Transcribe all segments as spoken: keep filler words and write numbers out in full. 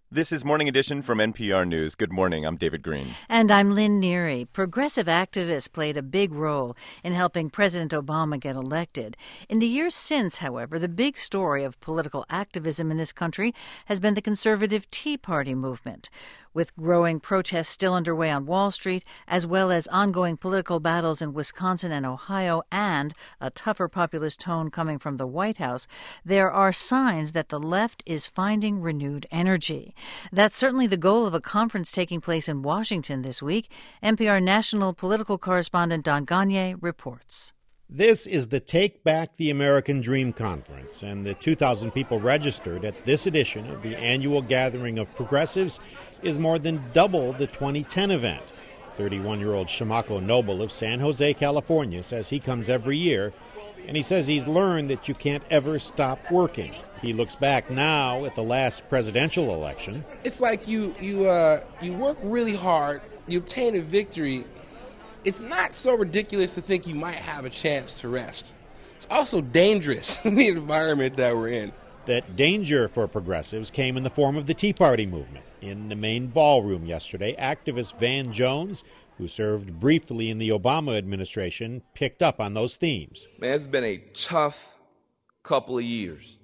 This is Morning Edition from N P R News. Good morning. I'm David Green. And I'm Lynn Neary. Progressive activists played a big role in helping President Obama get elected. In the years since, however, the big story of political activism in this country has been the conservative Tea Party movement. With growing protests still underway on Wall Street, as well as ongoing political battles in Wisconsin and Ohio, and a tougher populist tone coming from the White House, there are signs that the left is finding renewed energy. That's certainly the goal of a conference taking place in Washington this week. N P R national political correspondent Don Gonyea reports. This is the Take Back the American Dream Conference, and the two thousand people registered at this edition of the annual gathering of progressives is more than double the twenty ten event. thirty-one-year-old Shamako Noble of San Jose, California, says he comes every year, and he says he's learned that you can't ever stop working. He looks back now at the last presidential election. It's like you you uh, you work really hard, you obtain a victory. It's not so ridiculous to think you might have a chance to rest. It's also dangerous in the environment that we're in. That danger for progressives came in the form of the Tea Party movement. In the main ballroom yesterday, activist Van Jones, who served briefly in the Obama administration, picked up on those themes. Man, it's been a tough couple of years.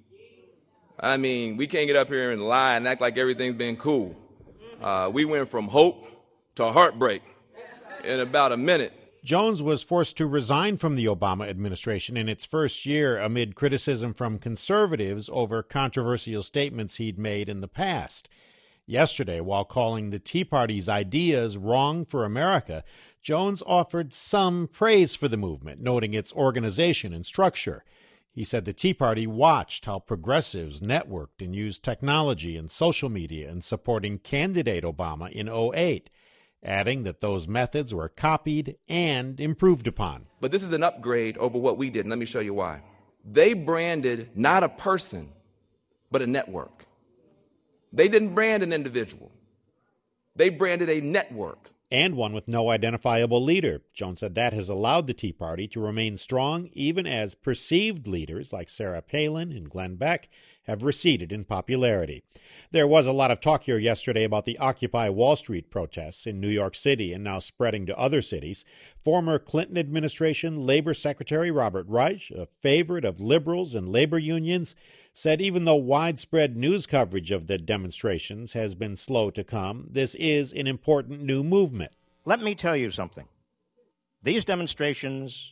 I mean, we can't get up here and lie and act like everything's been cool. Uh, we went from hope to heartbreak in about a minute. Jones was forced to resign from the Obama administration in its first year amid criticism from conservatives over controversial statements he'd made in the past. Yesterday, while calling the Tea Party's ideas wrong for America, Jones offered some praise for the movement, noting its organization and structure. He said the Tea Party watched how progressives networked and used technology and social media in supporting candidate Obama in oh eight, adding that those methods were copied and improved upon. But this is an upgrade over what we did, and let me show you why. They branded not a person, but a network. They didn't brand an individual. They branded a network. And one with no identifiable leader. Jones said that has allowed the Tea Party to remain strong even as perceived leaders like Sarah Palin and Glenn Beck have receded in popularity. There was a lot of talk here yesterday about the Occupy Wall Street protests in New York City and now spreading to other cities. Former Clinton administration Labor Secretary Robert Reich, a favorite of liberals and labor unions, said even though widespread news coverage of the demonstrations has been slow to come, this is an important new movement. Let me tell you something. These demonstrations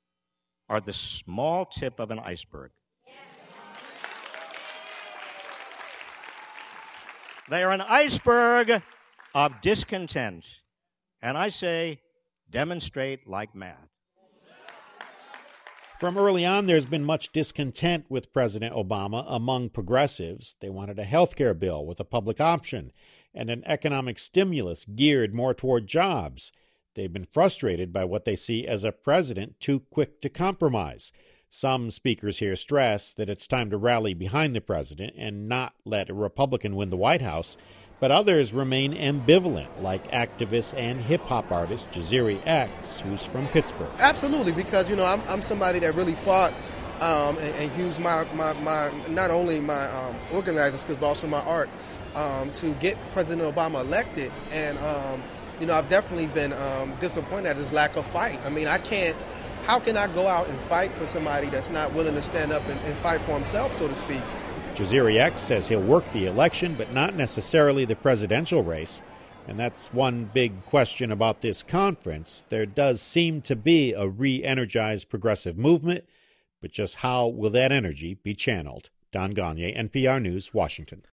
are the small tip of an iceberg. They are an iceberg of discontent. And I say, demonstrate like mad. From early on, there's been much discontent with President Obama among progressives. They wanted a health care bill with a public option and an economic stimulus geared more toward jobs. They've been frustrated by what they see as a president too quick to compromise. Some speakers here stress that it's time to rally behind the president and not let a Republican win the White House, but others remain ambivalent, like activist and hip-hop artist Jaziri X, who's from Pittsburgh. Absolutely, because, you know, I'm, I'm somebody that really fought um, and, and used my, my, my not only my um, organizing skills, but also my art um, to get President Obama elected. And, um, you know, I've definitely been um, disappointed at his lack of fight. I mean, I can't, how can I go out and fight for somebody that's not willing to stand up and, and fight for himself, so to speak? Jaziri X says he'll work the election, but not necessarily the presidential race. And that's one big question about this conference. There does seem to be a re-energized progressive movement, but just how will that energy be channeled? Don Gonyea, N P R News, Washington.